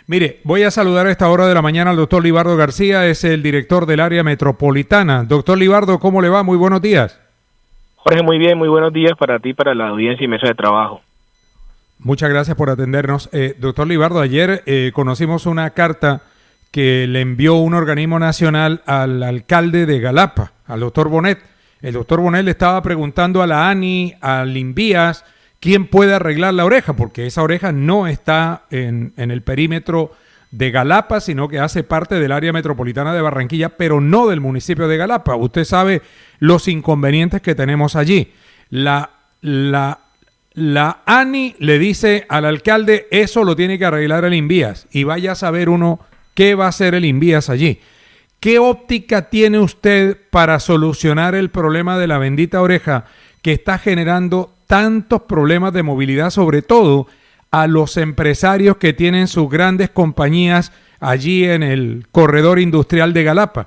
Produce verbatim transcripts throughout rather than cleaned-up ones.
Mire, voy a saludar a esta hora de la mañana al doctor Libardo García, es el director del área metropolitana. Doctor Libardo, ¿cómo le va? Muy buenos días. Jorge, muy bien, muy buenos días para ti, para la audiencia y mesa de trabajo. Muchas gracias por atendernos. Eh, doctor Libardo, ayer eh, conocimos una carta que le envió un organismo nacional al alcalde de Galapa, al doctor Bonet. El doctor Bonet le estaba preguntando a la ANI, al INVIAS, quién puede arreglar la oreja, porque esa oreja no está en, en el perímetro de Galapa, sino que hace parte del área metropolitana de Barranquilla, pero no del municipio de Galapa. Usted sabe los inconvenientes que tenemos allí. La, la, la ANI le dice al alcalde, eso lo tiene que arreglar el INVIAS, y vaya a saber uno qué va a hacer el INVIAS allí. ¿Qué óptica tiene usted para solucionar el problema de la bendita oreja que está generando tantos problemas de movilidad, sobre todo a los empresarios que tienen sus grandes compañías allí en el corredor industrial de Galapa?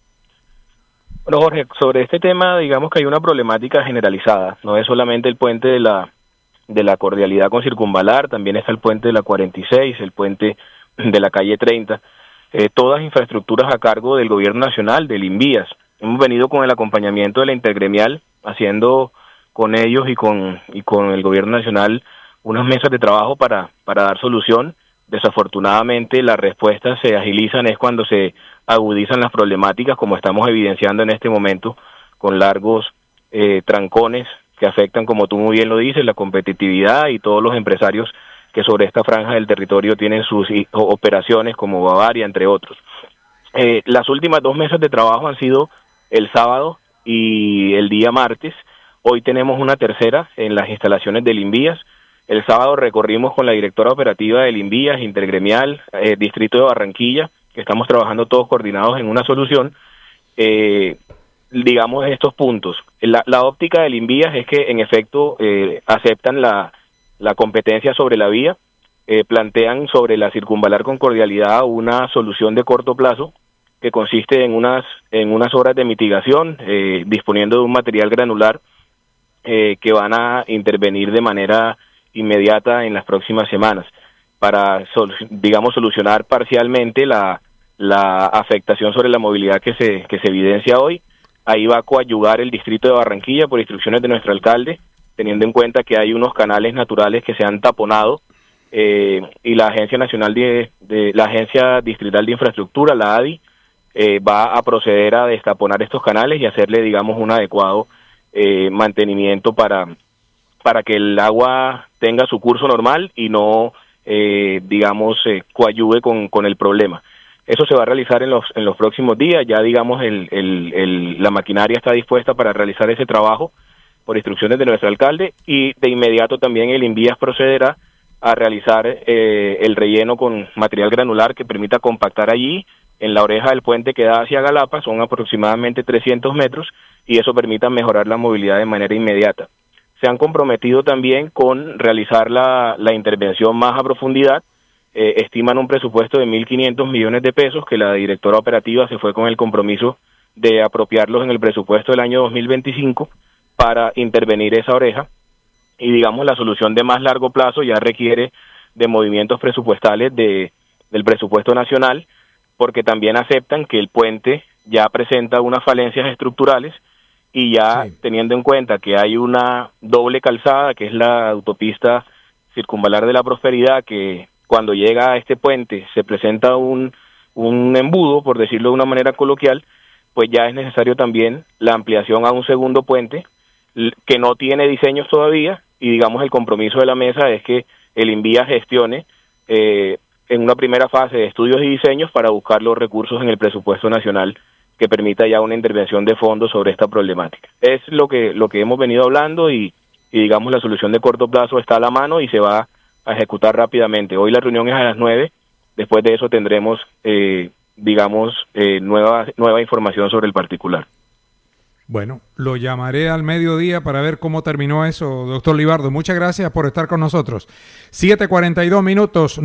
Bueno, Jorge, sobre este tema, digamos que hay una problemática generalizada. No es solamente el puente de la de la Cordialidad con Circunvalar, también está el puente de la cuarenta y seis, el puente de la calle treinta, eh, todas infraestructuras a cargo del gobierno nacional, del INVIAS. Hemos venido con el acompañamiento de la Intergremial, haciendo con ellos y con y con el gobierno nacional unas mesas de trabajo para para dar solución. Desafortunadamente las respuestas se agilizan es cuando se agudizan las problemáticas, como estamos evidenciando en este momento, con largos eh, trancones que afectan, como tú muy bien lo dices, la competitividad y todos los empresarios que sobre esta franja del territorio tienen sus operaciones, como Bavaria, entre otros. Eh, las últimas dos mesas de trabajo han sido el sábado y el día martes. Hoy tenemos una tercera en las instalaciones del INVIAS. El sábado recorrimos con la directora operativa del INVIAS, Intergremial, eh, Distrito de Barranquilla, que estamos trabajando todos coordinados en una solución, eh, digamos, estos puntos. La, la óptica del INVIAS es que, en efecto, eh, aceptan la, la competencia sobre la vía, eh, plantean sobre la Circunvalar con Cordialidad una solución de corto plazo que consiste en unas, en unas obras de mitigación, eh, disponiendo de un material granular, Eh, que van a intervenir de manera inmediata en las próximas semanas para, sol, digamos, solucionar parcialmente la, la afectación sobre la movilidad que se, que se evidencia hoy. Ahí va a coadyuvar el distrito de Barranquilla por instrucciones de nuestro alcalde, teniendo en cuenta que hay unos canales naturales que se han taponado, eh, y la Agencia Nacional de, de la Agencia Distrital de Infraestructura, la A D I, eh, va a proceder a destaponar estos canales y hacerle, digamos, un adecuado Eh, mantenimiento para para que el agua tenga su curso normal y no, eh, digamos, eh, coadyuve con, con el problema. Eso se va a realizar en los en los próximos días. Ya, digamos, el, el, el, la maquinaria está dispuesta para realizar ese trabajo por instrucciones de nuestro alcalde, y de inmediato también el INVIAS procederá a realizar eh, el relleno con material granular que permita compactar allí en la oreja del puente que da hacia Galapa. Son aproximadamente trescientos metros, y eso permita mejorar la movilidad de manera inmediata. Se han comprometido también con realizar la, la intervención más a profundidad. Eh, estiman un presupuesto de mil quinientos millones de pesos, que la directora operativa se fue con el compromiso de apropiarlos en el presupuesto del año dos mil veinticinco para intervenir esa oreja. Y, digamos, la solución de más largo plazo ya requiere de movimientos presupuestales de, del presupuesto nacional, porque también aceptan que el puente ya presenta unas falencias estructurales, y ya, sí, teniendo en cuenta que hay una doble calzada, que es la autopista Circunvalar de la Prosperidad, que cuando llega a este puente se presenta un, un embudo, por decirlo de una manera coloquial, pues ya es necesario también la ampliación a un segundo puente, que no tiene diseños todavía, y, digamos, el compromiso de la mesa es que el INVIAS gestione eh, en una primera fase de estudios y diseños para buscar los recursos en el presupuesto nacional que permita ya una intervención de fondo sobre esta problemática. Es lo que lo que hemos venido hablando, y, y digamos, la solución de corto plazo está a la mano y se va a ejecutar rápidamente. Hoy la reunión es a las nueve, después de eso tendremos, eh, digamos, eh, nueva, nueva información sobre el particular. Bueno, lo llamaré al mediodía para ver cómo terminó eso, doctor Libardo. Muchas gracias por estar con nosotros. siete cuarenta y dos minutos.